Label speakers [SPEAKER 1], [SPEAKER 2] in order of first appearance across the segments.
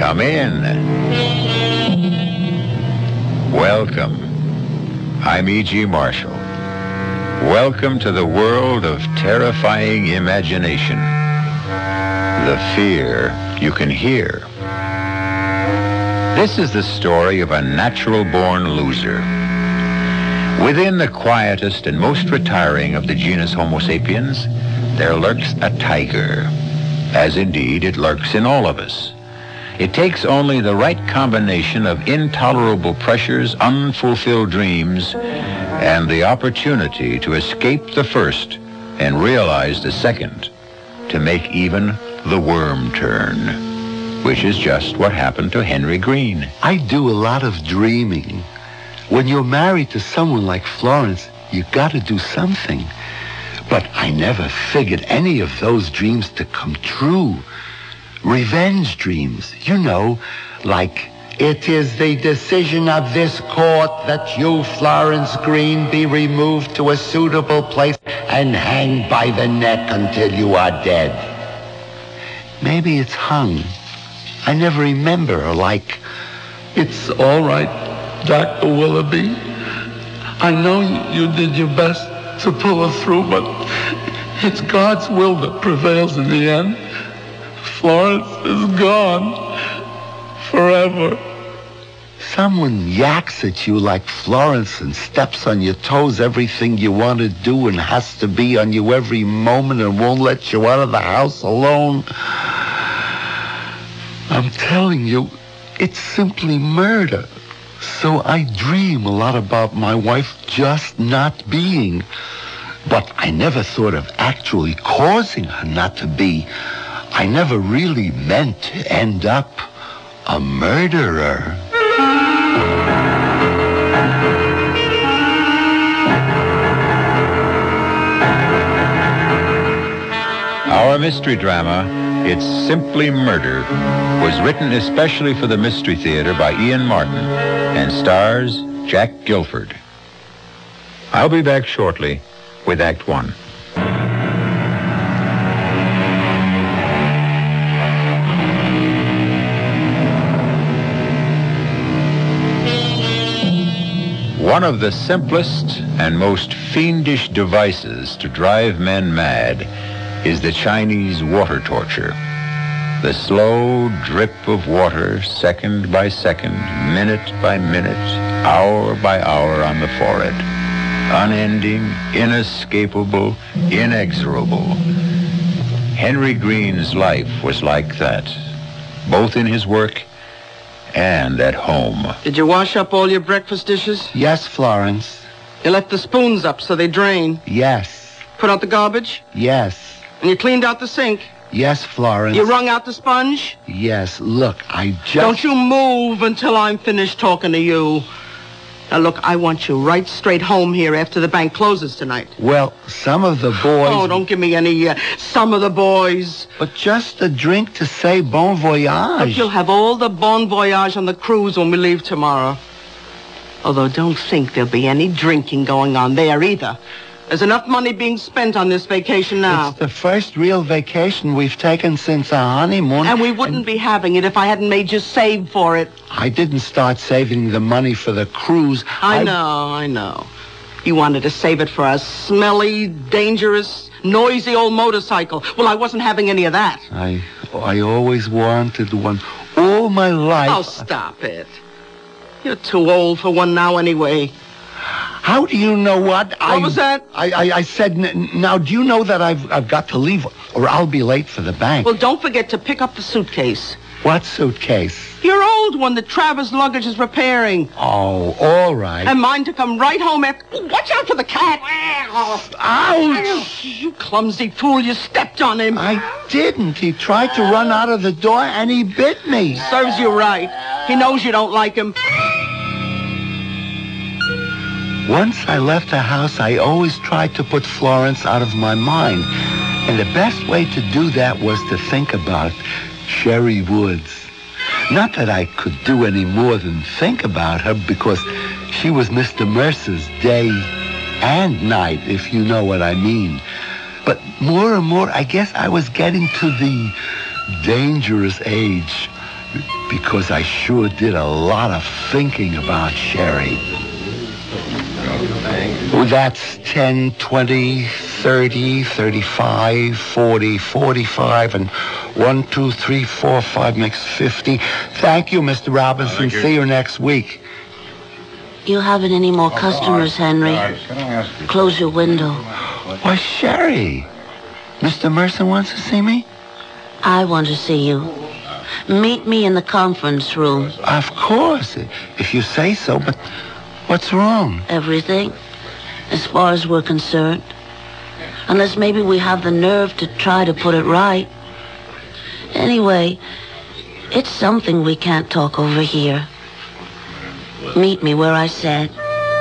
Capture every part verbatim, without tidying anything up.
[SPEAKER 1] Come in. Welcome. I'm E G. Marshall. Welcome to the world of terrifying imagination. The fear you can hear. This is the story of a natural-born loser. Within the quietest and most retiring of the genus Homo sapiens, there lurks a tiger, as indeed it lurks in all of us. It takes only the right combination of intolerable pressures, unfulfilled dreams, and the opportunity to escape the first and realize the second to make even the worm turn, which is just what happened to Henry Green.
[SPEAKER 2] I do a lot of dreaming. When you're married to someone like Florence, you got to do something. But I never figured any of those dreams to come true. Revenge dreams, you know, like, it is the decision of this court that you, Florence Green, be removed to a suitable place and hanged by the neck until you are dead. Maybe it's hung. I never remember, or like, it's all right, Doctor Willoughby. I know you did your best to pull her through, but it's God's will that prevails in the end. Florence is gone forever. Someone yaks at you like Florence and steps on your toes everything you want to do and has to be on you every moment and won't let you out of the house alone. I'm telling you, it's simply murder. So I dream a lot about my wife just not being. But I never thought of actually causing her not to be. I never really meant to end up a murderer.
[SPEAKER 1] Our mystery drama, It's Simply Murder, was written especially for the Mystery Theater by Ian Martin and stars Jack Gilford. I'll be back shortly with Act One. One of the simplest and most fiendish devices to drive men mad is the Chinese water torture. The slow drip of water, second by second, minute by minute, hour by hour on the forehead. Unending, inescapable, inexorable. Henry Green's life was like that, both in his work and at home.
[SPEAKER 3] Did you wash up all your breakfast dishes?
[SPEAKER 2] Yes, Florence.
[SPEAKER 3] You left the spoons up so they drain?
[SPEAKER 2] Yes.
[SPEAKER 3] Put out the garbage?
[SPEAKER 2] Yes.
[SPEAKER 3] And you cleaned out the sink?
[SPEAKER 2] Yes, Florence.
[SPEAKER 3] You wrung out the sponge?
[SPEAKER 2] Yes. Look, I just...
[SPEAKER 3] Don't you move until I'm finished talking to you. Now, look, I want you right straight home here after the bank closes tonight.
[SPEAKER 2] Well, some of the boys...
[SPEAKER 3] Oh, don't give me any, uh, some of the boys.
[SPEAKER 2] But just a drink to say bon voyage.
[SPEAKER 3] But you'll have all the bon voyage on the cruise when we leave tomorrow. Although don't think there'll be any drinking going on there either. There's enough money being spent on this vacation now.
[SPEAKER 2] It's the first real vacation we've taken since our honeymoon.
[SPEAKER 3] And we wouldn't and... be having it if I hadn't made you save for it.
[SPEAKER 2] I didn't start saving the money for the cruise.
[SPEAKER 3] I, I... know, I know. You wanted to save it for a smelly, dangerous, noisy old motorcycle. Well, I wasn't having any of that.
[SPEAKER 2] I, I always wanted one all my life.
[SPEAKER 3] Oh, stop it. You're too old for one now anyway.
[SPEAKER 2] How do you know what?
[SPEAKER 3] What I, was that?
[SPEAKER 2] I, I, I said, n- now, do you know that I've, I've got to leave or I'll be late for the bank?
[SPEAKER 3] Well, don't forget to pick up the suitcase.
[SPEAKER 2] What suitcase?
[SPEAKER 3] Your old one that Travers Luggage is repairing.
[SPEAKER 2] Oh, all right.
[SPEAKER 3] And mine to come right home after... Watch out for the cat.
[SPEAKER 2] Ouch!
[SPEAKER 3] You clumsy fool, you stepped on him.
[SPEAKER 2] I didn't. He tried to run out of the door and he bit me.
[SPEAKER 3] Serves you right. He knows you don't like him.
[SPEAKER 2] Once I left the house, I always tried to put Florence out of my mind. And the best way to do that was to think about Sherry Woods. Not that I could do any more than think about her, because she was Mister Mercer's day and night, if you know what I mean. But more and more, I guess I was getting to the dangerous age. because I sure did a lot of thinking about Sherry. Well, that's ten, twenty, thirty, thirty-five, forty, forty-five, and one, two, three, four, five makes fifty. Thank you, Mister Robinson.
[SPEAKER 1] Thank you.
[SPEAKER 2] See you next week.
[SPEAKER 4] You haven't any more customers, Henry. Close your window.
[SPEAKER 2] Why, Sherry, Mister Mercer wants to see me?
[SPEAKER 4] I want to see you. Meet me in the conference room.
[SPEAKER 2] Of course, if you say so, but what's wrong?
[SPEAKER 4] Everything, as far as we're concerned. Unless maybe we have the nerve to try to put it right. Anyway, it's something we can't talk over here. Meet me where I said.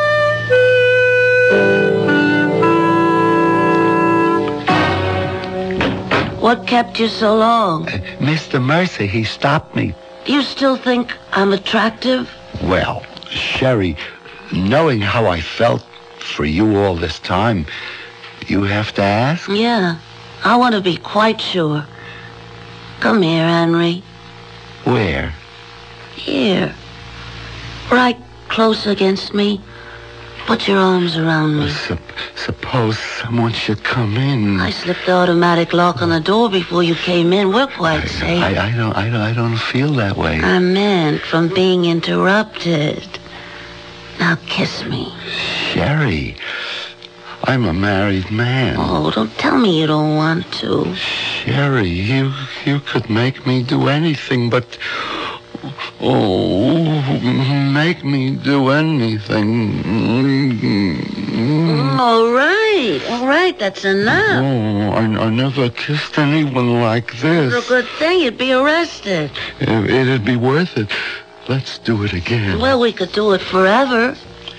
[SPEAKER 4] What kept you so long?
[SPEAKER 2] Uh, Mister Mercer, he stopped me.
[SPEAKER 4] You still think I'm attractive?
[SPEAKER 2] Well, Sherry, knowing how I felt for you all this time, you have to ask?
[SPEAKER 4] Yeah, I want to be quite sure. Come here, Henry.
[SPEAKER 2] Where?
[SPEAKER 4] Here. Right close against me. Put your arms around me.
[SPEAKER 2] Sup- suppose someone should come in.
[SPEAKER 4] I slipped the automatic lock on the door before you came in. We're quite safe.
[SPEAKER 2] I, I don't, I don't, I don't feel that way.
[SPEAKER 4] I meant from being interrupted. Now kiss me.
[SPEAKER 2] Sherry, I'm a married man.
[SPEAKER 4] Oh, don't tell me you don't want to.
[SPEAKER 2] Sherry, you, you could make me do anything, but... Oh, make me do anything.
[SPEAKER 4] All right, all right, that's enough.
[SPEAKER 2] Oh, I, I never kissed anyone like this.
[SPEAKER 4] It's a good thing you'd be arrested.
[SPEAKER 2] It, it'd be worth it. Let's do it again.
[SPEAKER 4] Well, we could do it forever.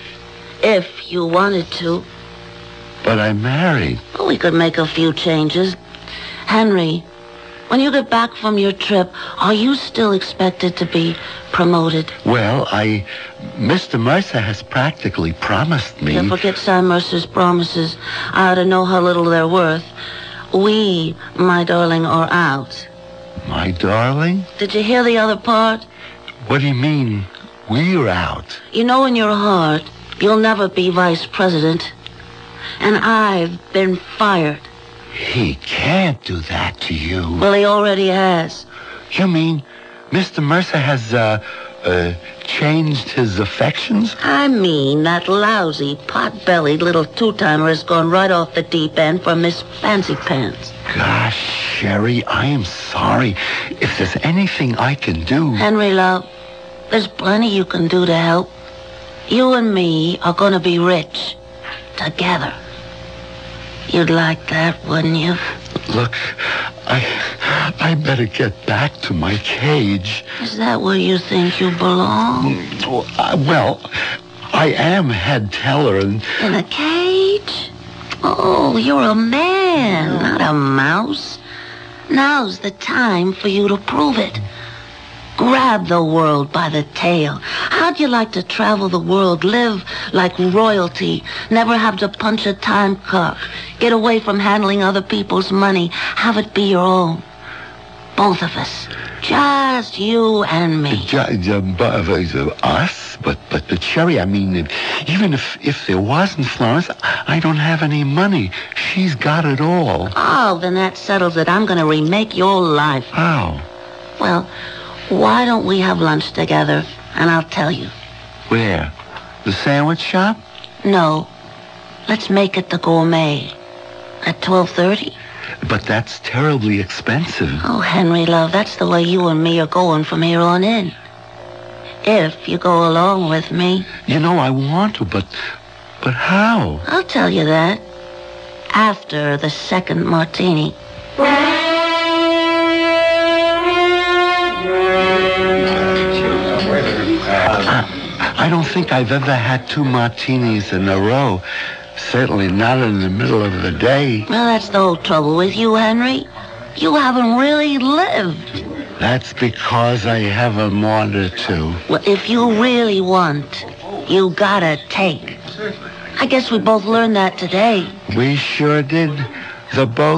[SPEAKER 4] If you wanted to.
[SPEAKER 2] But I'm married.
[SPEAKER 4] Well, we could make a few changes. Henry, when you get back from your trip, are you still expected to be promoted?
[SPEAKER 2] Well, I... Mister Mercer has practically promised me...
[SPEAKER 4] Yeah, forget Sam Mercer's promises. I ought to know how little they're worth. We, my darling, are out.
[SPEAKER 2] My darling?
[SPEAKER 4] Did you hear the other part?
[SPEAKER 2] What do you mean, we're out?
[SPEAKER 4] You know in your heart, you'll never be vice president. And I've been fired.
[SPEAKER 2] He can't do that to you.
[SPEAKER 4] Well, he already has.
[SPEAKER 2] You mean Mister Mercer has, uh, uh, changed his affections?
[SPEAKER 4] I mean, that lousy, pot-bellied little two-timer has gone right off the deep end for Miss Fancy Pants.
[SPEAKER 2] Gosh, Sherry, I am sorry. If there's anything I can do...
[SPEAKER 4] Henry, love, there's plenty you can do to help. You and me are going to be rich. Together. You'd like that, wouldn't you?
[SPEAKER 2] Look, I I better get back to my cage.
[SPEAKER 4] Is that where you think you belong?
[SPEAKER 2] Oh, uh, well, I am head teller and...
[SPEAKER 4] In a cage? Oh, you're a man, not a mouse. Now's the time for you to prove it. Grab the world by the tail. How'd you like to travel the world, live like royalty, never have to punch a time clock, get away from handling other people's money, have it be your own? Both of us. Just you and me.
[SPEAKER 2] Ju- ju- bu- uh, us? But, but, but, Sherry, I mean, even if, if there wasn't Florence, I don't have any money. She's got it all.
[SPEAKER 4] Oh, then that settles it. I'm going to remake your life.
[SPEAKER 2] How?
[SPEAKER 4] Well, why don't we have lunch together, and I'll tell you.
[SPEAKER 2] Where? The sandwich shop?
[SPEAKER 4] No. Let's make it the Gourmet. At twelve thirty?
[SPEAKER 2] But that's terribly expensive.
[SPEAKER 4] Oh, Henry, love, that's the way you and me are going from here on in. If you go along with me.
[SPEAKER 2] You know, I want to, but... But how?
[SPEAKER 4] I'll tell you that. After the second martini.
[SPEAKER 2] I don't think I've ever had two martinis in a row. Certainly not in the middle of the day.
[SPEAKER 4] Well, that's the whole trouble with you, Henry. You haven't really lived.
[SPEAKER 2] That's because I haven't wanted to.
[SPEAKER 4] Well, if you really want, you gotta take. I guess we both learned that today.
[SPEAKER 2] We sure did. The both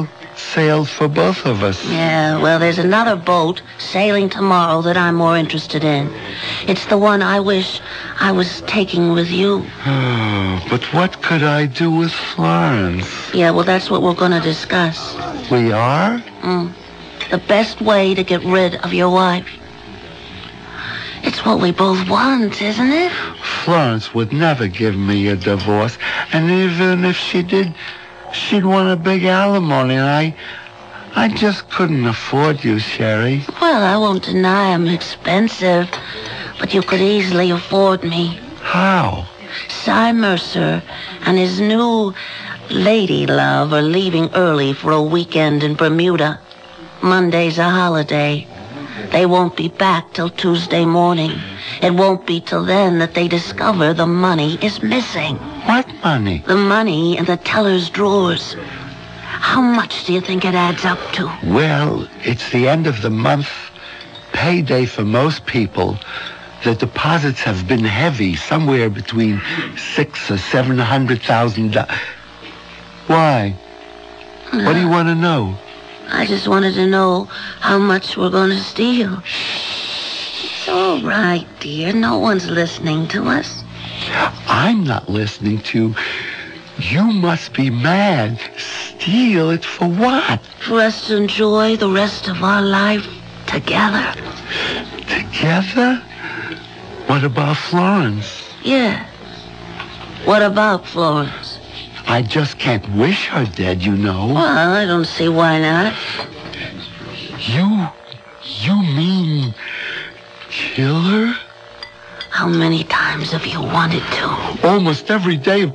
[SPEAKER 2] sailed for both of us.
[SPEAKER 4] Yeah, well, there's another boat sailing tomorrow that I'm more interested in. It's the one I wish I was taking with you.
[SPEAKER 2] Oh, but what could I do with Florence?
[SPEAKER 4] Yeah, well, that's what we're going to discuss.
[SPEAKER 2] We are?
[SPEAKER 4] Mm. The best way to get rid of your wife. It's what we both want, isn't it?
[SPEAKER 2] Florence would never give me a divorce, and even if she did, she'd want a big alimony, and I, I just couldn't afford you, Sherry.
[SPEAKER 4] Well, I won't deny I'm expensive, but you could easily afford me.
[SPEAKER 2] How?
[SPEAKER 4] Cy Mercer and his new lady love are leaving early for a weekend in Bermuda. Monday's a holiday. They won't be back till Tuesday morning. It won't be till then that they discover the money is missing.
[SPEAKER 2] What money?
[SPEAKER 4] The money in the teller's drawers. How much do you think it adds up to?
[SPEAKER 2] Well, it's the end of the month. Payday for most people. The deposits have been heavy, somewhere between six or seven hundred thousand dollars. Why? Uh, what do you want to know?
[SPEAKER 4] I just wanted to know how much we're going to steal. It's all right, dear. No one's listening to us.
[SPEAKER 2] I'm not listening to. You must be mad. Steal it for what?
[SPEAKER 4] For us to enjoy the rest of our life together.
[SPEAKER 2] Together? What about Florence?
[SPEAKER 4] Yeah. What about Florence?
[SPEAKER 2] I just can't wish her dead, you know.
[SPEAKER 4] Well, I don't see why not.
[SPEAKER 2] You... you mean... kill her?
[SPEAKER 4] How many times have you wanted to?
[SPEAKER 2] Almost every day.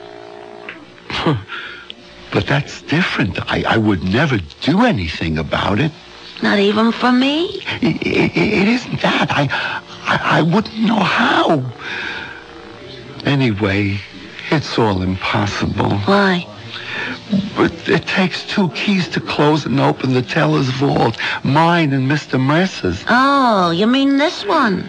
[SPEAKER 2] But that's different. I, I would never do anything about it.
[SPEAKER 4] Not even for me?
[SPEAKER 2] It, it, it isn't that. I, I, I wouldn't know how. Anyway... it's all impossible.
[SPEAKER 4] Why?
[SPEAKER 2] But it takes two keys to close and open the teller's vault. Mine and Mister Mercer's.
[SPEAKER 4] Oh, you mean this one?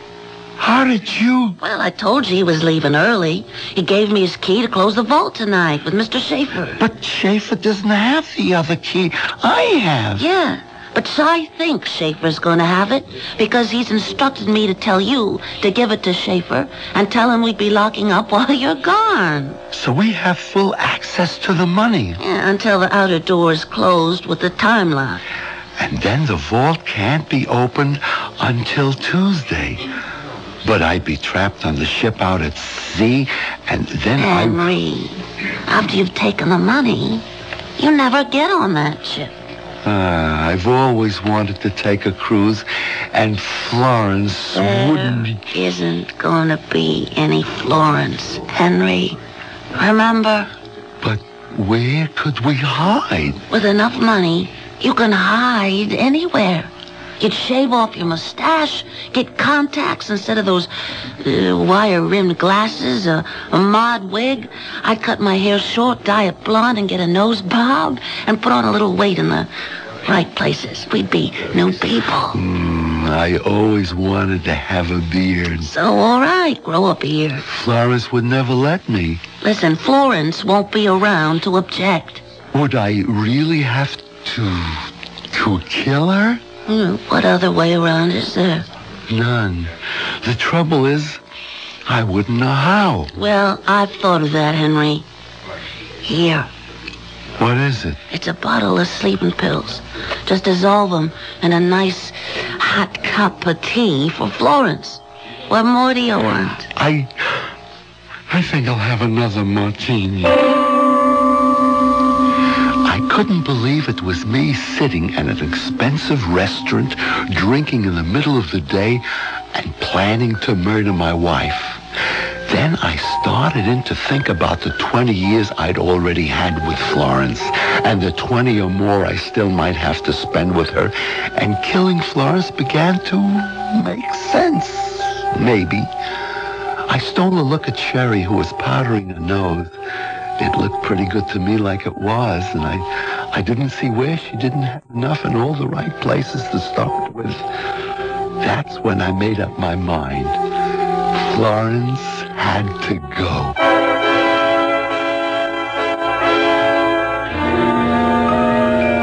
[SPEAKER 2] How did you...
[SPEAKER 4] Well, I told you he was leaving early. He gave me his key to close the vault tonight with Mister Schaefer.
[SPEAKER 2] But Schaefer doesn't have the other key. I have.
[SPEAKER 4] Yeah, but Cy thinks Schaefer's going to have it because he's instructed me to tell you to give it to Schaefer and tell him we'd be locking up while you're gone.
[SPEAKER 2] So we have full access to the money.
[SPEAKER 4] Yeah, until the outer door is closed with the time lock.
[SPEAKER 2] And then the vault can't be opened until Tuesday. But I'd be trapped on the ship out at sea, and then I...
[SPEAKER 4] Henry, after you've taken the money, you never get on that ship.
[SPEAKER 2] Uh, I've always wanted to take a cruise, and Florence
[SPEAKER 4] there
[SPEAKER 2] wouldn't...
[SPEAKER 4] There isn't going to be any Florence, Henry. Remember?
[SPEAKER 2] But where could we hide?
[SPEAKER 4] With enough money, you can hide anywhere. You'd shave off your mustache, get contacts instead of those uh, wire-rimmed glasses, uh, a mod wig. I'd cut my hair short, dye it blonde, and get a nose bob, and put on a little weight in the right places. We'd be new people.
[SPEAKER 2] Mm, I always wanted to have a beard.
[SPEAKER 4] So, all right, grow a beard.
[SPEAKER 2] Florence would never let me.
[SPEAKER 4] Listen, Florence won't be around to object.
[SPEAKER 2] Would I really have to... to kill her?
[SPEAKER 4] Hmm, what other way around is there?
[SPEAKER 2] None. The trouble is, I wouldn't know how.
[SPEAKER 4] Well, I've thought of that, Henry. Here.
[SPEAKER 2] What is it?
[SPEAKER 4] It's a bottle of sleeping pills. Just dissolve them in a nice hot cup of tea for Florence. What more do you want?
[SPEAKER 2] I... I think I'll have another martini. I couldn't believe it was me sitting at an expensive restaurant, drinking in the middle of the day, and planning to murder my wife. Then I started in to think about the twenty years I'd already had with Florence, and the twenty or more I still might have to spend with her, and killing Florence began to make sense, maybe. I stole a look at Sherry, who was powdering her nose. It looked pretty good to me like it was, and I, I didn't see where she didn't have enough in all the right places to start with. That's when I made up my mind. Florence had to go.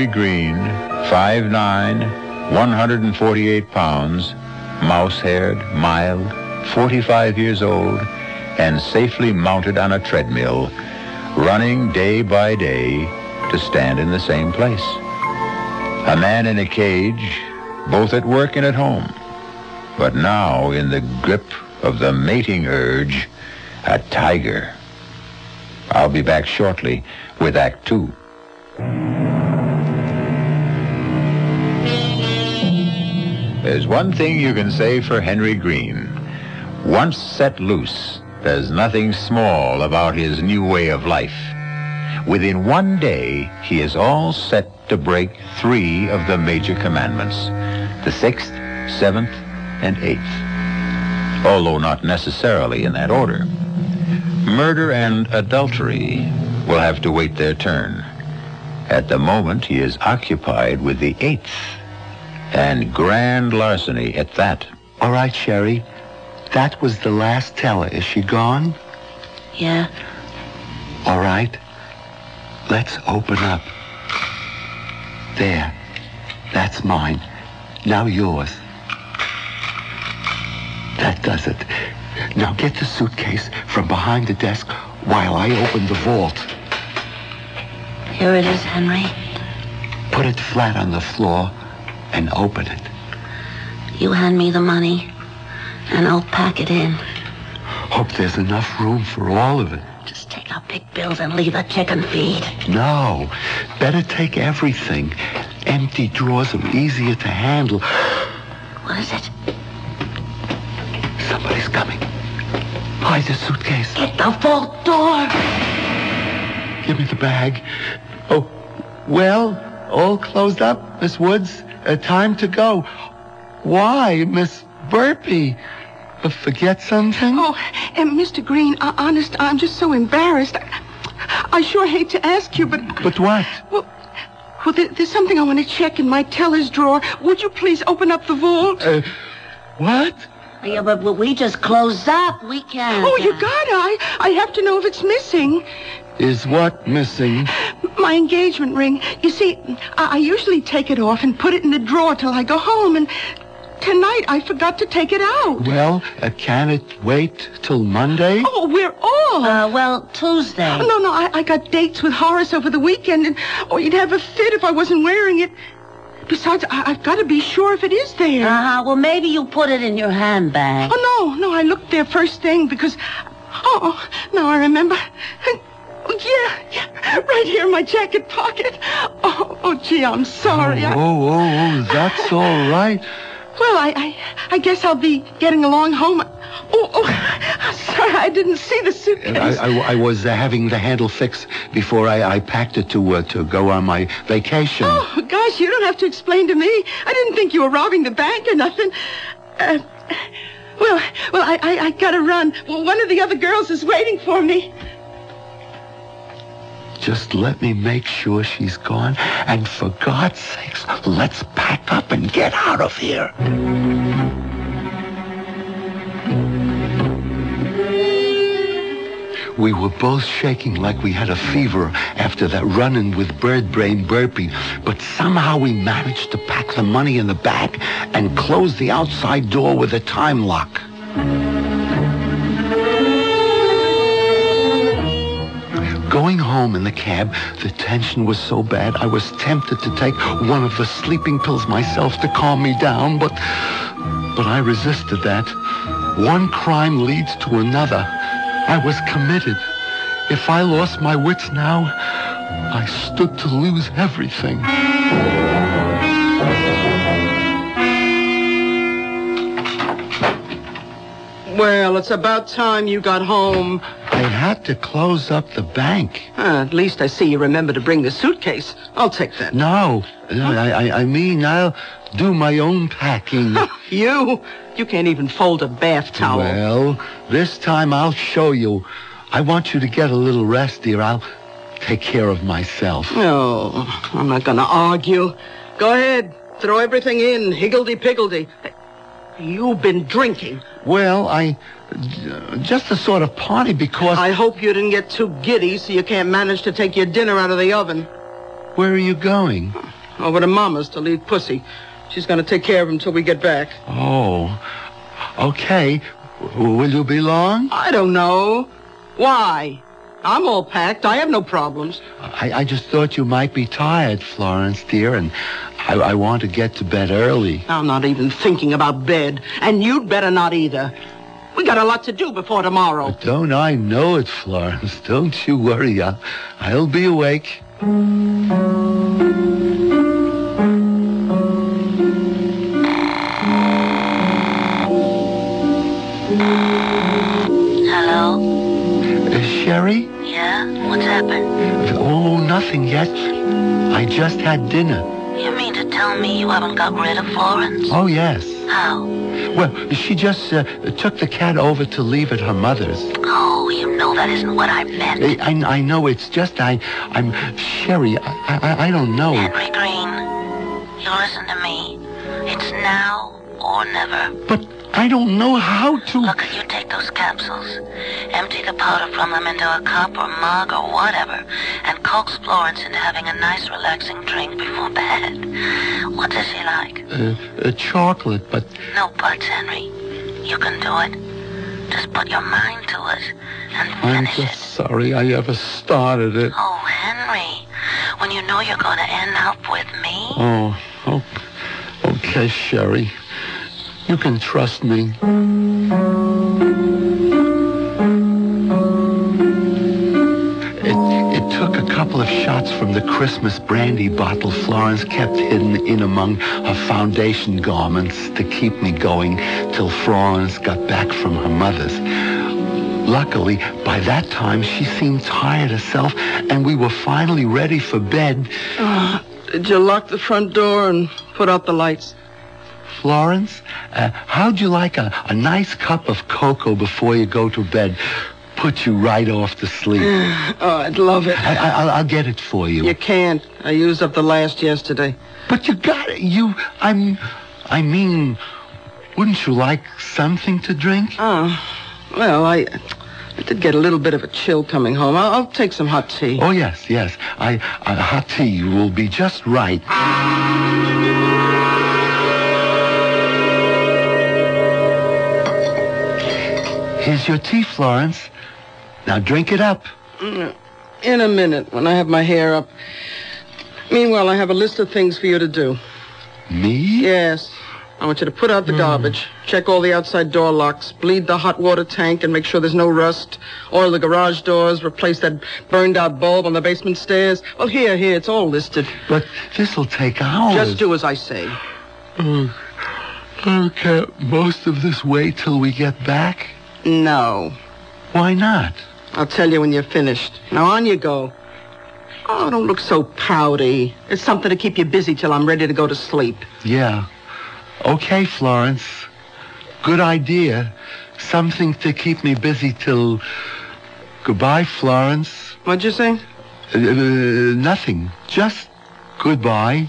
[SPEAKER 1] Henry Green, five nine, one hundred forty-eight pounds, mouse-haired, mild, forty-five years old, and safely mounted on a treadmill, running day by day to stand in the same place. A man in a cage, both at work and at home, but now in the grip of the mating urge, a tiger. I'll be back shortly with Act Two. There's one thing you can say for Henry Green. Once set loose, there's nothing small about his new way of life. Within one day, he is all set to break three of the major commandments, the sixth, seventh, and eighth, although not necessarily in that order. Murder and adultery will have to wait their turn. At the moment, he is occupied with the eighth, and grand larceny at that.
[SPEAKER 2] All right, Sherry. That was the last teller. Is she gone?
[SPEAKER 4] Yeah.
[SPEAKER 2] All right. Let's open up. There. That's mine. Now yours. That does it. Now get the suitcase from behind the desk while I open the vault.
[SPEAKER 4] Here it is, Henry.
[SPEAKER 2] Put it flat on the floor and open it.
[SPEAKER 4] You hand me the money, and I'll pack it in.
[SPEAKER 2] Hope there's enough room for all of it.
[SPEAKER 4] Just take out big bills and leave the chicken feed.
[SPEAKER 2] No. Better take everything. Empty drawers are easier to handle.
[SPEAKER 4] What is it?
[SPEAKER 2] Somebody's coming. Hide the suitcase.
[SPEAKER 4] Get the vault door.
[SPEAKER 2] Give me the bag. Oh, well, all closed up, Miss Woods. Uh, time to go. Why, Miss Burpee? Uh, forget something?
[SPEAKER 3] Oh, and Mister Green, uh, honest, I'm just so embarrassed. I, I sure hate to ask you, but...
[SPEAKER 2] But what?
[SPEAKER 3] Well, well there, there's something I want to check in my teller's drawer. Would you please open up the vault?
[SPEAKER 2] Uh, what?
[SPEAKER 4] Yeah, but we just closed up. We can't.
[SPEAKER 3] Oh, you gotta. I, I have to know if it's missing.
[SPEAKER 2] Is what missing?
[SPEAKER 3] My engagement ring. You see, I, I usually take it off and put it in the drawer till I go home, and tonight I forgot to take it out.
[SPEAKER 2] Well, uh, can it wait till Monday?
[SPEAKER 3] Oh, we're all.
[SPEAKER 4] Uh, well, Tuesday.
[SPEAKER 3] Oh, no, no, I, I got dates with Horace over the weekend, and oh, you'd have a fit if I wasn't wearing it. Besides, I, I've got to be sure if it is there.
[SPEAKER 4] Uh-huh. Well, maybe you put it in your handbag.
[SPEAKER 3] Oh, no, no, I looked there first thing because... Oh, now I remember. Oh, yeah, yeah, right here in my jacket pocket. Oh, oh, gee, I'm sorry.
[SPEAKER 2] Oh,
[SPEAKER 3] I...
[SPEAKER 2] oh, oh, oh, that's all right.
[SPEAKER 3] Well, I, I, I guess I'll be getting along home. Oh, oh, sorry, I didn't see the suitcase.
[SPEAKER 2] I, I, I was uh, having the handle fixed before I, I packed it to uh, to go on my vacation.
[SPEAKER 3] Oh, gosh, you don't have to explain to me. I didn't think you were robbing the bank or nothing. Uh, well, well, I, I, I gotta run. Well, one of the other girls is waiting for me.
[SPEAKER 2] Just let me make sure she's gone. And for God's sakes, let's pack up and get out of here. We were both shaking like we had a fever after that run-in with Bird Brain Burpee, but somehow we managed to pack the money in the bag and close the outside door with a time lock. Going home in the cab, the tension was so bad I was tempted to take one of the sleeping pills myself to calm me down, but but I resisted that. One crime leads to another. I was committed. If I lost my wits now, I stood to lose everything.
[SPEAKER 3] Well, it's about time you got home.
[SPEAKER 2] I had to close up the bank.
[SPEAKER 3] Uh, at least I see you remember to bring the suitcase. I'll take that.
[SPEAKER 2] No, I, I, I mean, I'll do my own packing.
[SPEAKER 3] You? You can't even fold a bath towel.
[SPEAKER 2] Well, this time I'll show you. I want you to get a little rest, dear. I'll take care of myself.
[SPEAKER 3] No, I'm not going to argue. Go ahead. Throw everything in, higgledy-piggledy. You've been drinking.
[SPEAKER 2] Well, I... just a sort of party because...
[SPEAKER 3] I hope you didn't get too giddy so you can't manage to take your dinner out of the oven.
[SPEAKER 2] Where are you going?
[SPEAKER 3] over to Mama's to leave Pussy. She's going to take care of him till we get back.
[SPEAKER 2] Oh, okay. W- will you be long?
[SPEAKER 3] I don't know. Why? I'm all packed. I have no problems.
[SPEAKER 2] I, I just thought you might be tired, Florence, dear, and I, I want to get to bed early.
[SPEAKER 3] I'm not even thinking about bed, and you'd better not either. We got a lot to do before tomorrow.
[SPEAKER 2] But don't I know it, Florence? Don't you worry. I'll, I'll be awake.
[SPEAKER 4] Hello?
[SPEAKER 2] Uh, Sherry?
[SPEAKER 4] Yeah? What's happened?
[SPEAKER 2] Oh, nothing yet. I just had dinner.
[SPEAKER 4] You mean to tell me you haven't got rid of Florence?
[SPEAKER 2] Oh, yes.
[SPEAKER 4] How?
[SPEAKER 2] Well, she just uh, took the cat over to leave at her mother's.
[SPEAKER 4] Oh, you know that isn't what I meant.
[SPEAKER 2] I, I, I know, it's just I, I'm... Sherry, I, I, I don't know.
[SPEAKER 4] Henry Green, you listen to me. It's now or never.
[SPEAKER 2] But I don't know how to...
[SPEAKER 4] Look, you take those capsules, empty the powder from them into a cup or mug or whatever, and coax Florence into having a nice relaxing drink before bed. What does she like?
[SPEAKER 2] Uh, uh, chocolate, but...
[SPEAKER 4] No buts, Henry. You can do it. Just put your mind to it and
[SPEAKER 2] I'm
[SPEAKER 4] finish
[SPEAKER 2] just
[SPEAKER 4] it.
[SPEAKER 2] sorry I ever started it.
[SPEAKER 4] Oh, Henry, when you know you're going to end up with me?
[SPEAKER 2] Oh, oh, okay, Sherry. You can trust me. It, it took a couple of shots from the Christmas brandy bottle Florence kept hidden in among her foundation garments to keep me going till Florence got back from her mother's. Luckily, by that time, she seemed tired herself, and we were finally ready for bed.
[SPEAKER 3] Uh, did you lock the front door and put out the lights?
[SPEAKER 2] Florence, uh, how'd you like a, a nice cup of cocoa before you go to bed? Put you right off to sleep.
[SPEAKER 3] Oh, I'd love it.
[SPEAKER 2] I, I, I'll, I'll get it for you.
[SPEAKER 3] You can't. I used up the last yesterday.
[SPEAKER 2] But you got it. You, I'm, I mean, wouldn't you like something to drink?
[SPEAKER 3] Oh, well, I, I did get a little bit of a chill coming home. I'll, I'll take some hot tea.
[SPEAKER 2] Oh, yes, yes. I, uh, hot tea will be just right. Here's your tea, Florence. Now drink it up.
[SPEAKER 3] In a minute, when I have my hair up. Meanwhile, I have a list of things for you to do.
[SPEAKER 2] Me?
[SPEAKER 3] Yes. I want you to put out the
[SPEAKER 2] Mm.
[SPEAKER 3] garbage, check all the outside door locks, bleed the hot water tank and make sure there's no rust, oil the garage doors, replace that burned-out bulb on the basement stairs. Well, here, here, it's all listed.
[SPEAKER 2] But this'll take hours.
[SPEAKER 3] Just do as I say.
[SPEAKER 2] Oh, can't most of this wait till we get back?
[SPEAKER 3] No.
[SPEAKER 2] Why not?
[SPEAKER 3] I'll tell you when you're finished. Now, on you go. Oh, don't look so pouty. It's something to keep you busy till I'm ready to go to sleep.
[SPEAKER 2] Yeah. Okay, Florence. Good idea. Something to keep me busy till... Goodbye, Florence.
[SPEAKER 3] What'd you say?
[SPEAKER 2] Uh, uh, nothing. Just goodbye.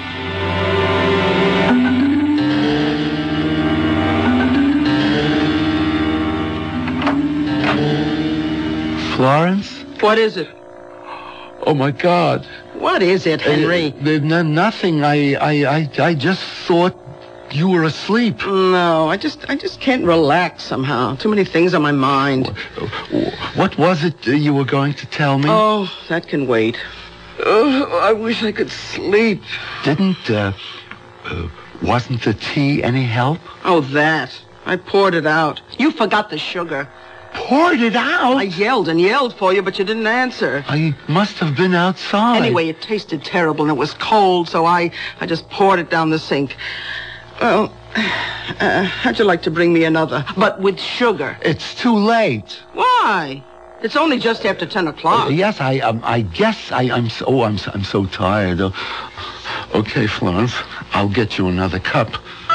[SPEAKER 2] Florence?
[SPEAKER 3] What is it?
[SPEAKER 2] Oh, my God.
[SPEAKER 3] What is it, Henry?
[SPEAKER 2] Uh, no, nothing. I, I, I, I just thought you were asleep.
[SPEAKER 3] No, I just, I just can't relax somehow. Too many things on my mind.
[SPEAKER 2] What was it you were going to tell me?
[SPEAKER 3] Oh, that can wait. Oh, I wish I could sleep.
[SPEAKER 2] Didn't, uh, uh, wasn't the tea any help?
[SPEAKER 3] Oh, that. I poured it out. You forgot the sugar.
[SPEAKER 2] Poured it out?
[SPEAKER 3] I yelled and yelled for you, but you didn't answer.
[SPEAKER 2] I must have been outside.
[SPEAKER 3] Anyway, it tasted terrible and it was cold, so I, I just poured it down the sink. Well, uh, how'd you like to bring me another? But with sugar.
[SPEAKER 2] It's too late.
[SPEAKER 3] Why? It's only just after ten o'clock.
[SPEAKER 2] Uh, yes, I, um, I guess I, I'm so, oh, I'm, so, I'm so tired. Oh, okay, Florence, I'll get you another cup.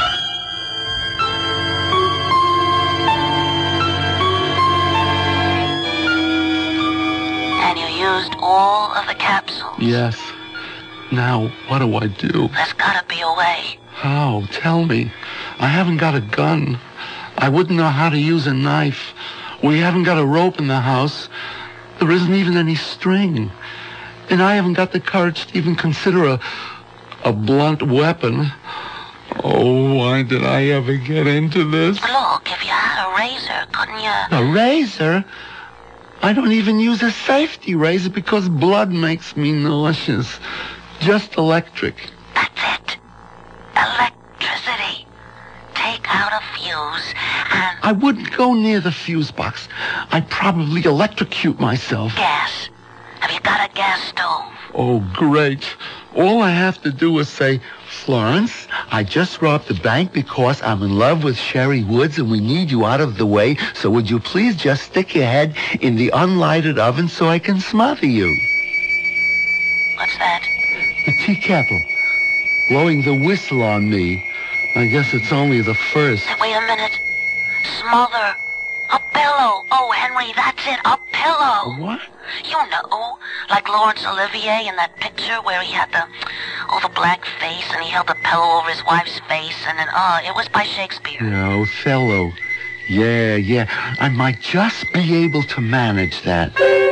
[SPEAKER 4] And you used all of the capsules?
[SPEAKER 2] Yes. Now, what do I do?
[SPEAKER 4] There's gotta be a way.
[SPEAKER 2] How? Tell me. I haven't got a gun. I wouldn't know how to use a knife. We haven't got a rope in the house. There isn't even any string. And I haven't got the courage to even consider a, a blunt weapon. Oh, why did I ever get into this?
[SPEAKER 4] Look, if you had a razor, couldn't you?
[SPEAKER 2] A razor? I don't even use a safety razor because blood makes me nauseous. Just electric.
[SPEAKER 4] That's it. Electricity. Take out a fuse and...
[SPEAKER 2] I wouldn't go near the fuse box. I'd probably electrocute myself.
[SPEAKER 4] Gas. Have you got a gas stove?
[SPEAKER 2] Oh, great. All I have to do is say, Florence, I just robbed the bank because I'm in love with Sherry Woods and we need you out of the way, so would you please just stick your head in the unlighted oven so I can smother you?
[SPEAKER 4] What's that?
[SPEAKER 2] The tea kettle. Blowing the whistle on me. I guess it's only the first.
[SPEAKER 4] Wait a minute. Smother. A pillow. Oh, Henry, that's it. A pillow.
[SPEAKER 2] What?
[SPEAKER 4] You know, like Laurence Olivier in that picture where he had the, oh, the black face and he held the pillow over his wife's face and then, oh, it was by Shakespeare.
[SPEAKER 2] Yeah, Othello. Yeah, yeah. I might just be able to manage that.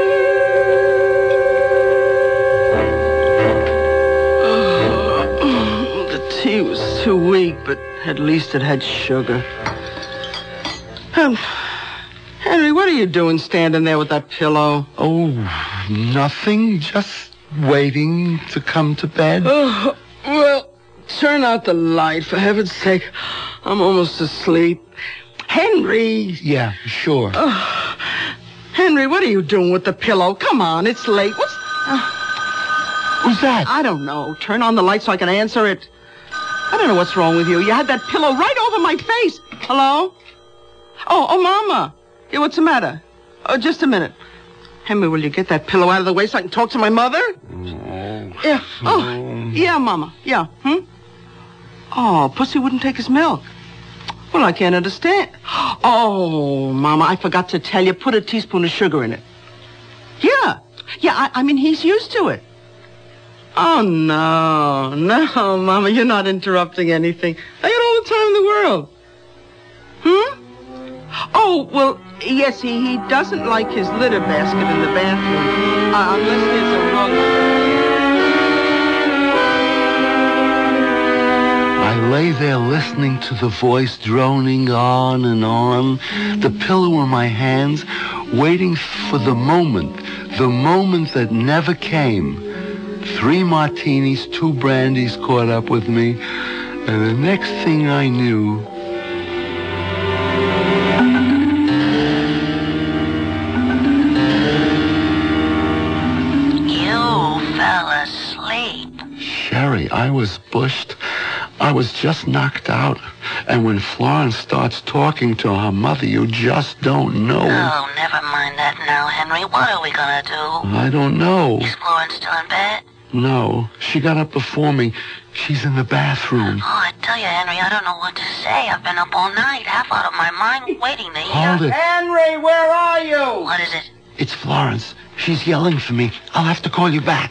[SPEAKER 3] The tea was too weak, but at least it had sugar. Um, Henry, what are you doing standing there with that pillow?
[SPEAKER 2] Oh, nothing. Just waiting to come to bed.
[SPEAKER 3] Oh, well, turn out the light, for heaven's sake. I'm almost asleep. Henry!
[SPEAKER 2] Yeah, sure.
[SPEAKER 3] Oh, Henry, what are you doing with the pillow? Come on, it's late. What's... Uh,
[SPEAKER 2] Who's that?
[SPEAKER 3] I don't know. Turn on the light so I can answer it. I don't know what's wrong with you. You had that pillow right over my face. Hello? Oh, oh, Mama. Yeah, what's the matter? Oh, just a minute. Henry, will you get that pillow out of the way so I can talk to my mother?
[SPEAKER 2] Oh.
[SPEAKER 3] Yeah. Oh, yeah, Mama. Yeah. Hmm? Oh, Pussy wouldn't take his milk. Well, I can't understand. Oh, Mama, I forgot to tell you. Put a teaspoon of sugar in it. Yeah. Yeah, I, I mean, he's used to it. Oh, no. No, Mama, you're not interrupting anything. I got all the time in the world. Hmm? Oh, well, yes, he, he doesn't like his litter basket in the bathroom, uh, unless there's a rug.
[SPEAKER 2] I lay there listening to the voice droning on and on, the pillow in my hands, waiting for the moment, the moment that never came. Three martinis, two brandies caught up with me, and the next thing I knew... Sherry, I was bushed. I was just knocked out. And when Florence starts talking to her mother, you just don't know.
[SPEAKER 4] Oh, never mind that now, Henry. What are we gonna do?
[SPEAKER 2] I don't know.
[SPEAKER 4] Is Florence still in bed?
[SPEAKER 2] No. She got up before me. She's in the bathroom.
[SPEAKER 4] Oh, I tell you, Henry, I don't know what to say. I've been up all night, half out of my mind, waiting to hear.
[SPEAKER 2] Hold it.
[SPEAKER 3] Henry, where are you?
[SPEAKER 4] What is it?
[SPEAKER 2] It's Florence. She's yelling for me. I'll have to call you back.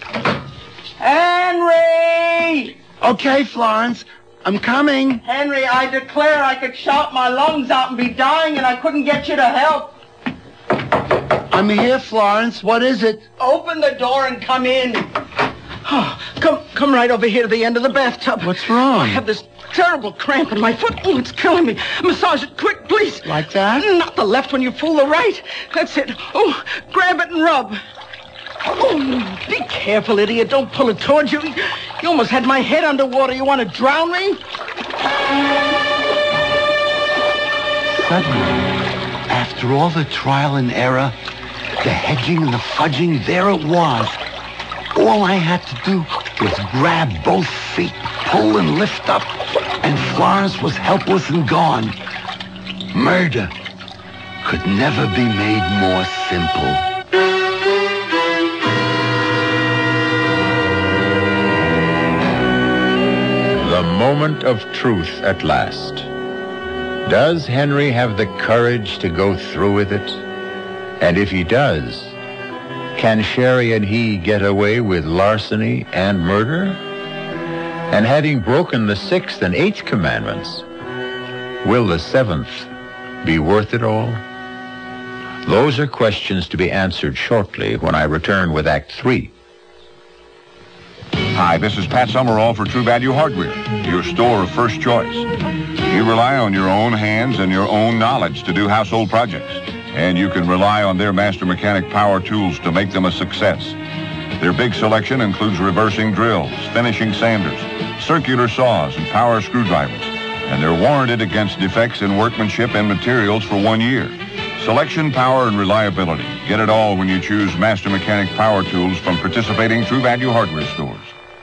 [SPEAKER 3] Henry!
[SPEAKER 2] Okay, Florence. I'm coming.
[SPEAKER 3] Henry, I declare I could shout my lungs out and be dying and I couldn't get you to help.
[SPEAKER 2] I'm here, Florence. What is it?
[SPEAKER 3] Open the door and come in. Oh, come come right over here to the end of the bathtub.
[SPEAKER 2] What's wrong?
[SPEAKER 3] I have this terrible cramp in my foot. Oh, it's killing me. Massage it quick, please.
[SPEAKER 2] Like that?
[SPEAKER 3] Not the left when you fool the right. That's it. Oh, grab it and rub. Oh, be careful, idiot. Don't pull it towards you. You almost had my head underwater. You want to drown me?
[SPEAKER 2] Suddenly, after all the trial and error, the hedging and the fudging, there it was. All I had to do was grab both feet, pull and lift up, and Florence was helpless and gone. Murder could never be made more simple.
[SPEAKER 1] The moment of truth at last. Does Henry have the courage to go through with it? And if he does, can Sherry and he get away with larceny and murder? And having broken the sixth and eighth commandments, will the seventh be worth it all? Those are questions to be answered shortly when I return with Act Three.
[SPEAKER 5] Hi, this is Pat Summerall for True Value Hardware, your store of first choice. You rely on your own hands and your own knowledge to do household projects, and you can rely on their Master Mechanic power tools to make them a success. Their big selection includes reversing drills, finishing sanders, circular saws, and power screwdrivers, and they're warranted against defects in workmanship and materials for one year. Selection, power, and reliability. Get it all when you choose Master Mechanic power tools from participating True Value Hardware stores.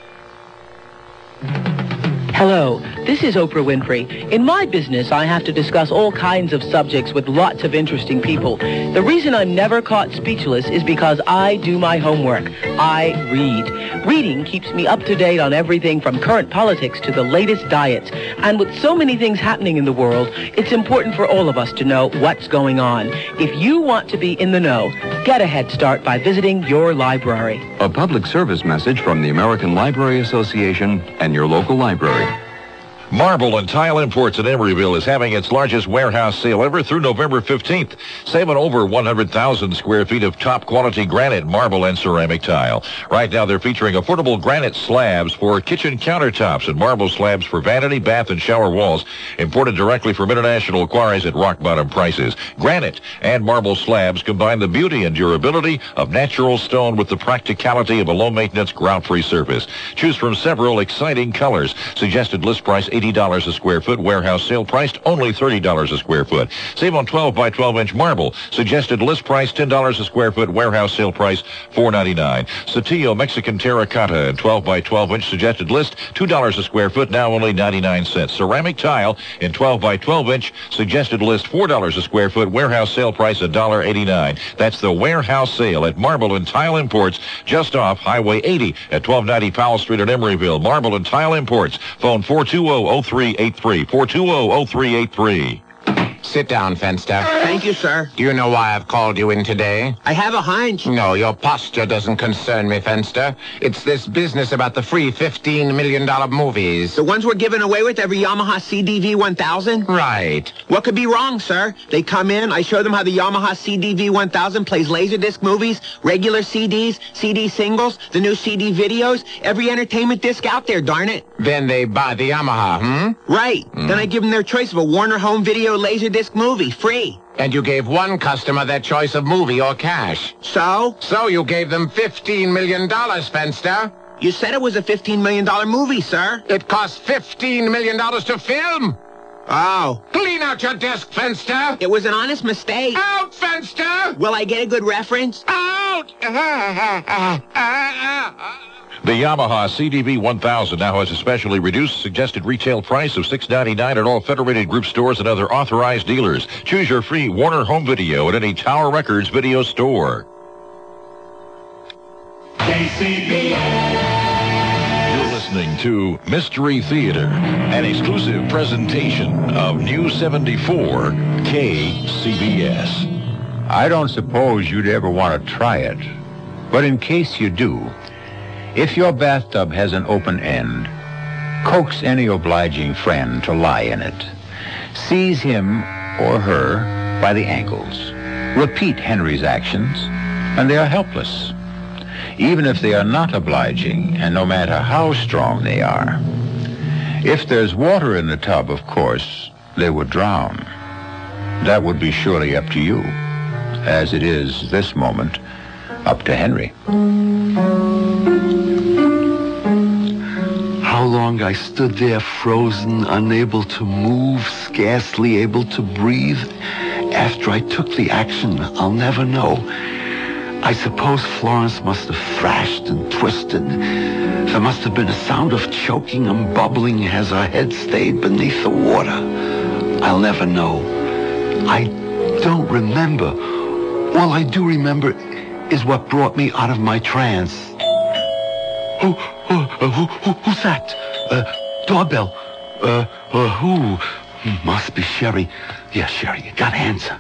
[SPEAKER 6] Hello, this is Oprah Winfrey. In my business, I have to discuss all kinds of subjects with lots of interesting people. The reason I'm never caught speechless is because I do my homework. I read. Reading keeps me up to date on everything from current politics to the latest diets. And with so many things happening in the world, it's important for all of us to know what's going on. If you want to be in the know, get a head start by visiting your library.
[SPEAKER 7] A public service message from the American Library Association and your local library.
[SPEAKER 8] Marble and Tile Imports in Emeryville is having its largest warehouse sale ever through November fifteenth. Save on over one hundred thousand square feet of top-quality granite, marble, and ceramic tile. Right now, they're featuring affordable granite slabs for kitchen countertops and marble slabs for vanity, bath, and shower walls, imported directly from international quarries at rock-bottom prices. Granite and marble slabs combine the beauty and durability of natural stone with the practicality of a low-maintenance, grout-free surface. Choose from several exciting colors. Suggested list price eighty dollars a square foot. Warehouse sale priced only thirty dollars a square foot. Save on twelve by twelve inch marble. Suggested list price ten dollars a square foot. Warehouse sale price four ninety-nine. Sotillo Mexican terracotta and twelve by twelve inch suggested list two dollars a square foot, now only ninety-nine cents. Ceramic tile in twelve by twelve inch suggested list four dollars a square foot. Warehouse sale price one dollar eighty-nine. That's the warehouse sale at Marble and Tile Imports, just off Highway eighty at twelve ninety Powell Street in Emeryville. Marble and Tile Imports. Phone four two zero, zero three eight three. four two zero, zero three eight three.
[SPEAKER 9] Sit down, Fenster.
[SPEAKER 3] Thank you, sir.
[SPEAKER 9] Do you know why I've called you in today?
[SPEAKER 3] I have a hunch.
[SPEAKER 9] No, your posture doesn't concern me, Fenster. It's this business about the free fifteen million dollars movies.
[SPEAKER 3] The ones we're giving away with every Yamaha C D V one thousand?
[SPEAKER 9] Right.
[SPEAKER 3] What could be wrong, sir? They come in, I show them how the Yamaha C D V one thousand plays Laserdisc movies, regular C Ds, C D singles, the new C D videos, every entertainment disc out there, darn it.
[SPEAKER 9] Then they buy the Yamaha, hmm?
[SPEAKER 3] Right. Mm. Then I give them their choice of a Warner Home Video Laserdisc movie, free.
[SPEAKER 9] And you gave one customer their choice of movie or cash.
[SPEAKER 3] So?
[SPEAKER 9] So you gave them fifteen million dollars, Fenster.
[SPEAKER 3] You said it was a fifteen million dollars movie, sir.
[SPEAKER 9] It cost fifteen million dollars to film.
[SPEAKER 3] Oh.
[SPEAKER 9] Clean out your desk, Fenster.
[SPEAKER 3] It was an honest mistake.
[SPEAKER 9] Out, Fenster.
[SPEAKER 3] Will I get a good reference?
[SPEAKER 9] Out.
[SPEAKER 8] The Yamaha C D V one thousand now has a specially reduced suggested retail price of six ninety-nine at all Federated Group stores and other authorized dealers. Choose your free Warner Home Video at any Tower Records video store.
[SPEAKER 10] K C B S.
[SPEAKER 8] You're listening to Mystery Theater, an exclusive presentation of News seventy-four K C B S.
[SPEAKER 1] I don't suppose you'd ever want to try it, but in case you do, if your bathtub has an open end, coax any obliging friend to lie in it. Seize him or her by the ankles. Repeat Henry's actions, and they are helpless, even if they are not obliging, and no matter how strong they are. If there's water in the tub, of course, they would drown. That would be surely up to you, as it is this moment up to Henry.
[SPEAKER 2] How long I stood there frozen, unable to move, scarcely able to breathe. After I took the action, I'll never know. I suppose Florence must have thrashed and twisted. There must have been a sound of choking and bubbling as her head stayed beneath the water. I'll never know. I don't remember. All I do remember is what brought me out of my trance. Who, who, uh, who, who who's that? Uh, doorbell. Uh, uh, who? Must be Sherry. Yeah, Sherry, you gotta answer.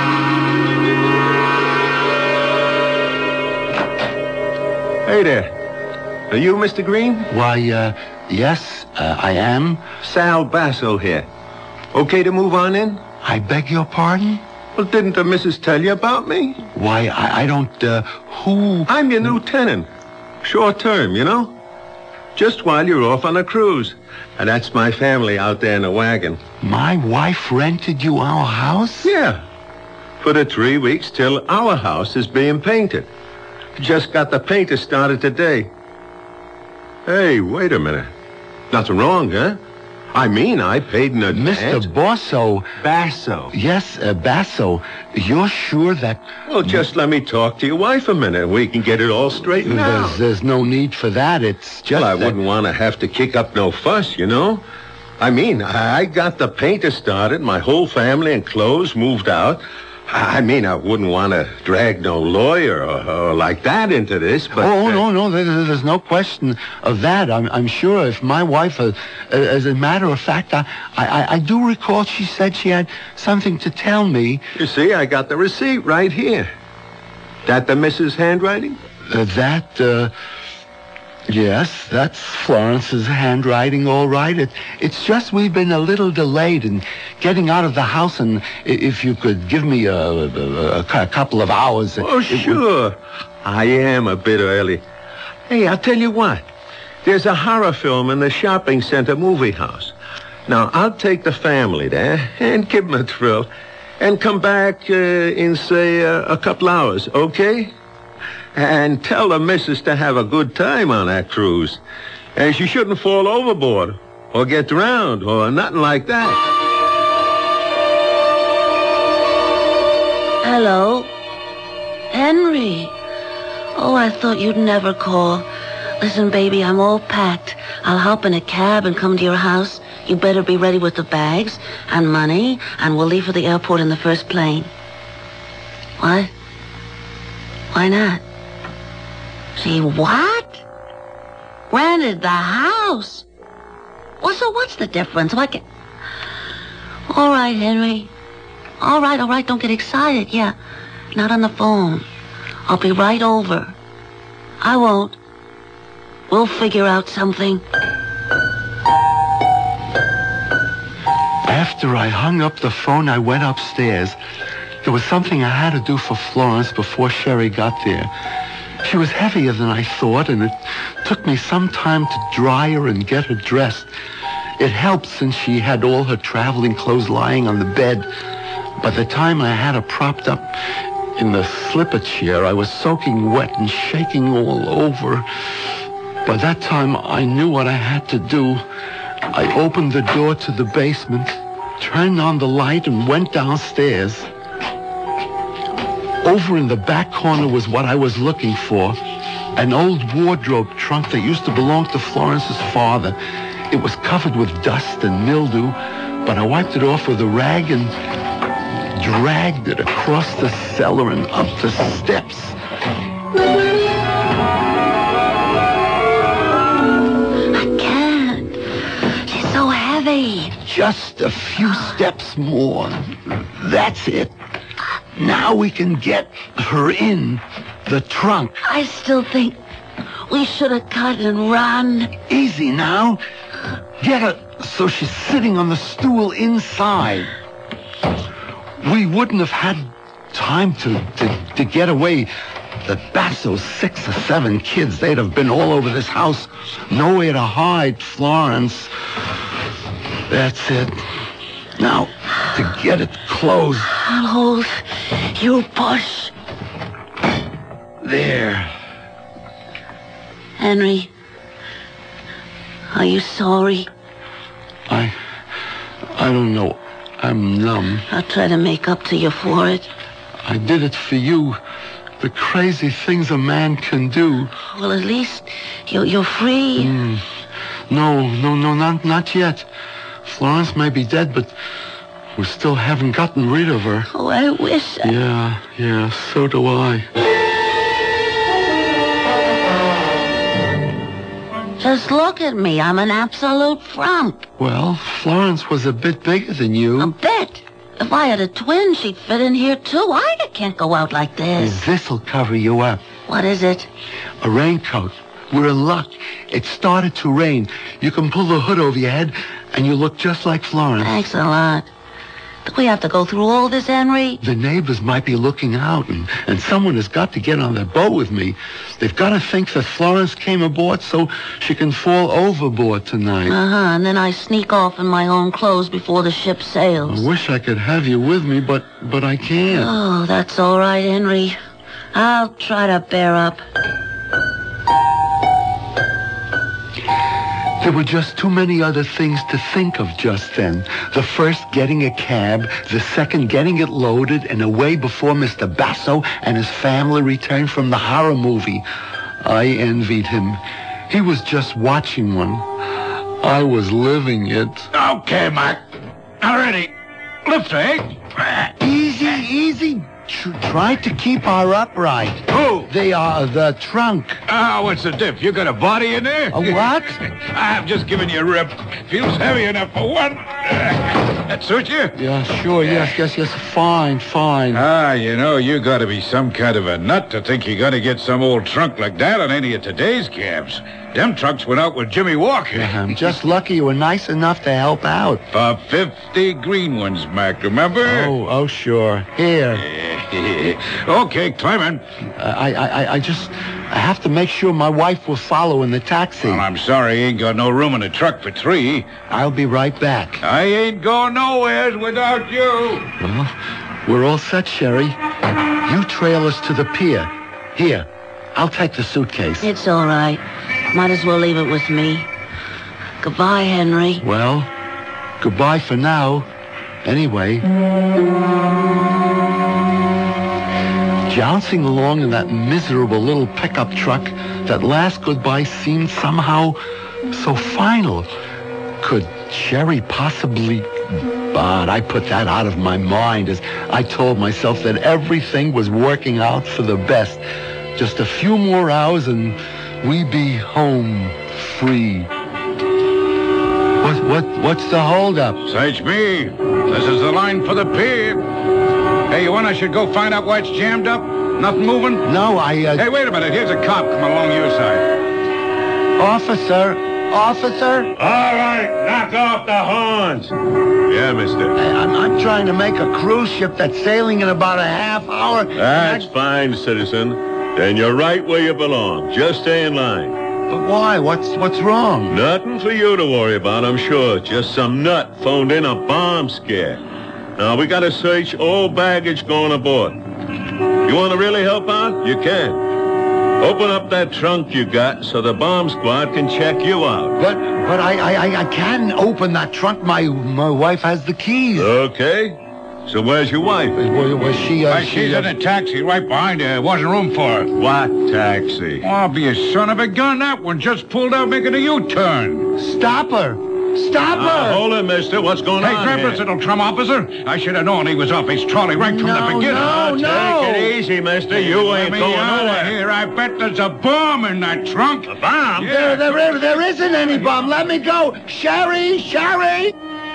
[SPEAKER 11] Hey there. Are you Mister Green?
[SPEAKER 2] Why, uh, yes, uh, I am.
[SPEAKER 11] Sal Basso here. Okay to move on in?
[SPEAKER 2] I beg your pardon?
[SPEAKER 11] Well, didn't the missus tell you about me?
[SPEAKER 2] Why, I, I don't, uh, who?
[SPEAKER 11] I'm your new tenant. Short term, you know? just while you're off on a cruise. And that's my family out there in the wagon.
[SPEAKER 2] My wife rented you our house?
[SPEAKER 11] Yeah. For the three weeks till our house is being painted. Just got the painter started today. Hey, wait a minute. Nothing wrong, huh? I mean, I paid in advance.
[SPEAKER 2] Mister Basso.
[SPEAKER 11] Basso.
[SPEAKER 2] Yes, uh, Basso. You're sure that...
[SPEAKER 11] Well, just let me talk to your wife a minute. We can get it all straightened out.
[SPEAKER 2] There's, there's no need for that. It's just
[SPEAKER 11] Well, I
[SPEAKER 2] that...
[SPEAKER 11] wouldn't want to have to kick up no fuss, you know? I mean, I got the painter started. My whole family and clothes moved out. I mean, I wouldn't want to drag no lawyer or, or like that into this, but...
[SPEAKER 2] Oh,
[SPEAKER 11] uh,
[SPEAKER 2] no, no, there, there's no question of that. I'm, I'm sure if my wife, uh, as a matter of fact, I, I, I do recall she said she had something to tell me.
[SPEAKER 11] You see, I got the receipt right here. That the missus' handwriting?
[SPEAKER 2] Uh, that, uh... Yes, that's Florence's handwriting, all right. It, it's just we've been a little delayed in getting out of the house, and i- if you could give me a, a, a, a couple of hours...
[SPEAKER 11] Oh,
[SPEAKER 2] it
[SPEAKER 11] sure.
[SPEAKER 2] would-
[SPEAKER 11] I am a bit early. Hey, I'll tell you what. There's a horror film in the shopping center movie house. Now, I'll take the family there and give them a thrill and come back uh, in, say, uh, a couple hours, okay? And tell the missus to have a good time on that cruise. And she shouldn't fall overboard or get drowned or nothing like that.
[SPEAKER 4] Hello? Henry? Oh, I thought you'd never call. Listen, baby, I'm all packed. I'll hop in a cab and come to your house. You better be ready with the bags and money, and we'll leave for the airport in the first plane. What? Why not? She what? Rented the house? Well, so what's the difference? What can... All right, Henry. All right, all right, don't get excited. Yeah, not on the phone. I'll be right over. I won't. We'll figure out something.
[SPEAKER 2] After I hung up the phone, I went upstairs. There was something I had to do for Florence before Sherry got there. She was heavier than I thought, and it took me some time to dry her and get her dressed. It helped since she had all her traveling clothes lying on the bed. By the time I had her propped up in the slipper chair, I was soaking wet and shaking all over. By that time, I knew what I had to do. I opened the door to the basement, turned on the light, and went downstairs. Over in the back corner was what I was looking for, an old wardrobe trunk that used to belong to Florence's father. It was covered with dust and mildew, but I wiped it off with a rag and dragged it across the cellar and up the steps.
[SPEAKER 4] I can't. She's so heavy.
[SPEAKER 2] Just a few steps more. That's it. Now we can get her in the trunk.
[SPEAKER 4] I still think we should have cut and run.
[SPEAKER 2] Easy now. Get her so she's sitting on the stool inside. We wouldn't have had time to, to, to get away. The Basso's six or seven kids, they'd have been all over this house. Nowhere to hide, Florence. That's it. Now, to get it closed.
[SPEAKER 4] I'll hold. You push.
[SPEAKER 2] There.
[SPEAKER 4] Henry, are you sorry?
[SPEAKER 2] I... I don't know. I'm numb.
[SPEAKER 4] I'll try to make up to you for it.
[SPEAKER 2] I did it for you. The crazy things a man can do.
[SPEAKER 4] Well, at least you're, you're free.
[SPEAKER 2] Mm. No, no, no, not, not yet. Florence may be dead, but we still haven't gotten rid of her.
[SPEAKER 4] Oh, I wish I...
[SPEAKER 2] Yeah, yeah, so do I.
[SPEAKER 4] Just look at me. I'm an absolute frump.
[SPEAKER 2] Well, Florence was a bit bigger than you.
[SPEAKER 4] A bit? If I had a twin, she'd fit in here, too. I can't go out like this.
[SPEAKER 2] This'll cover you up.
[SPEAKER 4] What is it?
[SPEAKER 2] A raincoat. We're in luck. It started to rain. You can pull the hood over your head, and you look just like Florence.
[SPEAKER 4] Thanks a lot. Do we have to go through all this, Henry?
[SPEAKER 2] The neighbors might be looking out, and, and someone has got to get on their boat with me. They've got to think that Florence came aboard so she can fall overboard tonight.
[SPEAKER 4] Uh-huh, and then I sneak off in my own clothes before the ship sails.
[SPEAKER 2] I wish I could have you with me, but, but I can't.
[SPEAKER 4] Oh, that's all right, Henry. I'll try to bear up.
[SPEAKER 2] There were just too many other things to think of just then. The first, getting a cab. The second, getting it loaded and away before Mister Basso and his family returned from the horror movie. I envied him. He was just watching one. I was living it.
[SPEAKER 12] Okay, Mac. All ready. Lift, eh?
[SPEAKER 2] Easy, easy. Tr- try to keep her upright.
[SPEAKER 12] Who?
[SPEAKER 2] They are the trunk.
[SPEAKER 12] Oh, what's the diff? You got a body in there?
[SPEAKER 2] A what?
[SPEAKER 12] I'm just giving you a rip. Feels heavy enough for one. That suit you?
[SPEAKER 2] Yeah, sure. Yes, yes, yes. Fine, fine.
[SPEAKER 12] Ah, you know, you got to be some kind of a nut to think you're going to get some old trunk like that on any of today's cabs. Them trucks went out with Jimmy Walker.
[SPEAKER 2] Yeah, I'm just lucky you were nice enough to help out.
[SPEAKER 12] For fifty green ones, Mac, remember?
[SPEAKER 2] Oh, oh, sure. Here.
[SPEAKER 12] Okay, climb in.
[SPEAKER 2] Uh, I, I, I just... I have to make sure my wife will follow in the taxi.
[SPEAKER 12] Well, I'm sorry, ain't got no room in the truck for three.
[SPEAKER 2] I'll be right back.
[SPEAKER 12] I ain't going nowheres without you.
[SPEAKER 2] Well, we're all set, Sherry. You trail us to the pier. Here, I'll take the suitcase.
[SPEAKER 4] It's all right. Might as well leave it with me. Goodbye, Henry.
[SPEAKER 2] Well, goodbye for now. Anyway. Jouncing along in that miserable little pickup truck, that last goodbye seemed somehow so final. Could Sherry possibly... But I put that out of my mind as I told myself that everything was working out for the best. Just a few more hours and we'd be home free. What, what, what's the holdup?
[SPEAKER 12] Search me. This is the line for the pier. Hey, you want I should go find out why it's jammed up? Nothing moving?
[SPEAKER 2] No, I... Uh...
[SPEAKER 12] Hey, wait a minute. Here's a cop coming along your side.
[SPEAKER 2] Officer. Officer.
[SPEAKER 11] All right. Knock off the horns. Yeah, mister.
[SPEAKER 2] Hey, I'm, I'm trying to make a cruise ship that's sailing in about a half hour.
[SPEAKER 11] That's I... fine, citizen. Then you're right where you belong. Just stay in line.
[SPEAKER 2] But why? What's what's wrong?
[SPEAKER 11] Nothing for you to worry about, I'm sure. Just some nut phoned in a bomb scare. Now, we got to search all baggage going aboard. You want to really help out? You can. Open up that trunk you got so the bomb squad can check you out.
[SPEAKER 2] But but I I, I can open that trunk. My my wife has the keys.
[SPEAKER 11] Okay. So where's your wife?
[SPEAKER 2] Was, was she... Uh,
[SPEAKER 12] Why,
[SPEAKER 2] she,
[SPEAKER 12] she's
[SPEAKER 2] uh,
[SPEAKER 12] in a taxi right behind her. Wasn't room for her.
[SPEAKER 11] What taxi?
[SPEAKER 12] Oh, be a son of a gun. That one just pulled out making a U-turn.
[SPEAKER 2] Stop her. Stop her!
[SPEAKER 11] Uh, hold it, mister. What's going
[SPEAKER 12] hey,
[SPEAKER 11] on
[SPEAKER 12] grab
[SPEAKER 11] here?
[SPEAKER 12] this little trum officer. I should have known he was off his trolley right from
[SPEAKER 2] no,
[SPEAKER 12] the beginning.
[SPEAKER 2] No, no,
[SPEAKER 11] Take it easy, mister. You
[SPEAKER 12] Let
[SPEAKER 11] ain't
[SPEAKER 12] me
[SPEAKER 11] going
[SPEAKER 12] out
[SPEAKER 11] nowhere.
[SPEAKER 12] of here. I bet there's a bomb in that trunk.
[SPEAKER 11] A bomb?
[SPEAKER 12] Yeah.
[SPEAKER 2] There, there, there isn't any bomb. Let me go. Sherry, Sherry!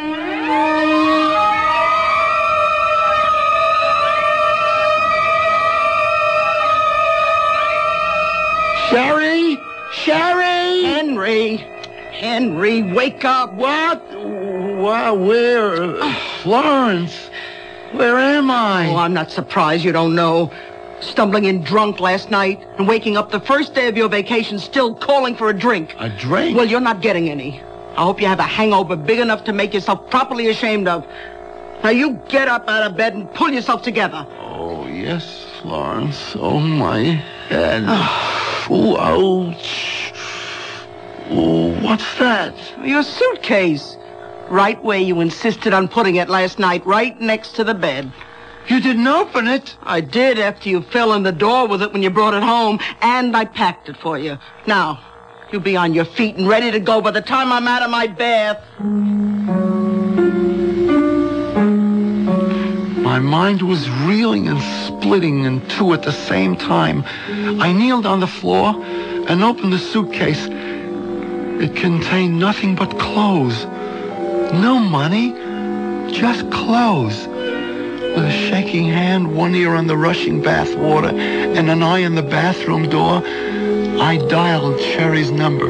[SPEAKER 2] Sherry! Sherry!
[SPEAKER 3] Henry! Henry, wake up.
[SPEAKER 2] What? Well, where? Florence, where am I?
[SPEAKER 3] Oh, I'm not surprised you don't know. Stumbling in drunk last night and waking up the first day of your vacation still calling for a drink.
[SPEAKER 2] A drink?
[SPEAKER 3] Well, you're not getting any. I hope you have a hangover big enough to make yourself properly ashamed of. Now, you get up out of bed and pull yourself together.
[SPEAKER 2] Oh, yes, Florence. Oh, my head. Oh, ouch. Oh, what's that?
[SPEAKER 3] Your suitcase. Right where you insisted on putting it last night, right next to the bed.
[SPEAKER 2] You didn't open it?
[SPEAKER 3] I did after you fell in the door with it when you brought it home, and I packed it for you. Now, you'll be on your feet and ready to go by the time I'm out of my bath.
[SPEAKER 2] My mind was reeling and splitting in two at the same time. I kneeled on the floor and opened the suitcase. It contained nothing but clothes. No money, just clothes. With a shaking hand, one ear on the rushing bath water, and an eye on the bathroom door, I dialed Sherry's number.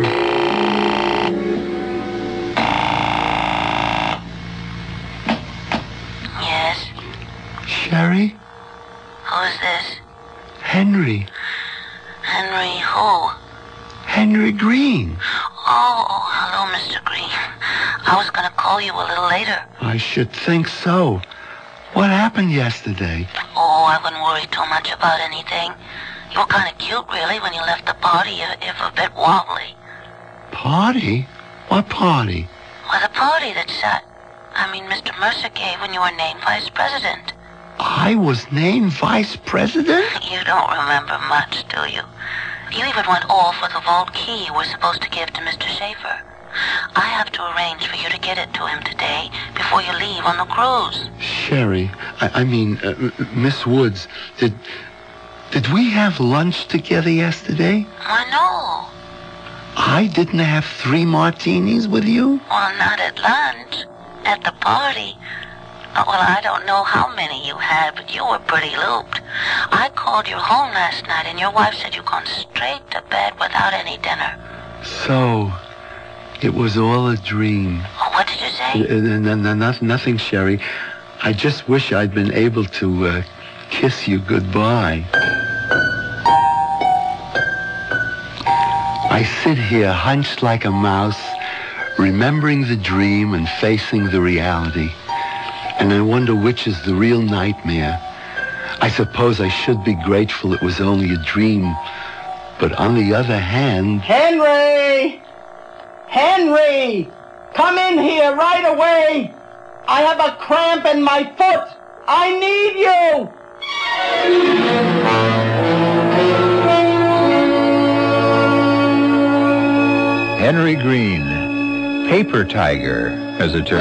[SPEAKER 2] Sherry?
[SPEAKER 4] Who is this?
[SPEAKER 2] Henry.
[SPEAKER 4] Henry who?
[SPEAKER 2] Henry Green.
[SPEAKER 4] Oh, hello, Mister Green. I was going to call you a little later.
[SPEAKER 2] I should think so. What happened yesterday?
[SPEAKER 4] Oh, I wouldn't worry too much about anything. You were kind of cute, really, when you left the party, if a bit wobbly.
[SPEAKER 2] Party? What party?
[SPEAKER 4] Well, the party that sat, I mean, Mister Mercer gave when you were named vice president.
[SPEAKER 2] I was named vice president?
[SPEAKER 4] You don't remember much, do you? You even went off with the vault key you were supposed to give to Mister Schaefer. I have to arrange for you to get it to him today before you leave on the cruise.
[SPEAKER 2] Sherry, I, I mean, uh, Miss Woods, did did we have lunch together yesterday?
[SPEAKER 4] Why, no.
[SPEAKER 2] I didn't have three martinis with you?
[SPEAKER 4] Well, not at lunch. At the party. Uh, well, I don't know how many you had, but you were pretty looped. I called you home last night, and your wife said you'd gone straight to bed without any dinner.
[SPEAKER 2] So, it was all a dream.
[SPEAKER 4] What did you say?
[SPEAKER 2] Uh, uh, no, nothing, Sherry. I just wish I'd been able to uh, kiss you goodbye. I sit here hunched like a mouse, remembering the dream and facing the reality. And I wonder which is the real nightmare. I suppose I should be grateful it was only a dream. But on the other hand...
[SPEAKER 3] Henry! Henry! Come in here right away! I have a cramp in my foot! I need you!
[SPEAKER 1] Henry Green, Paper Tiger, as it turns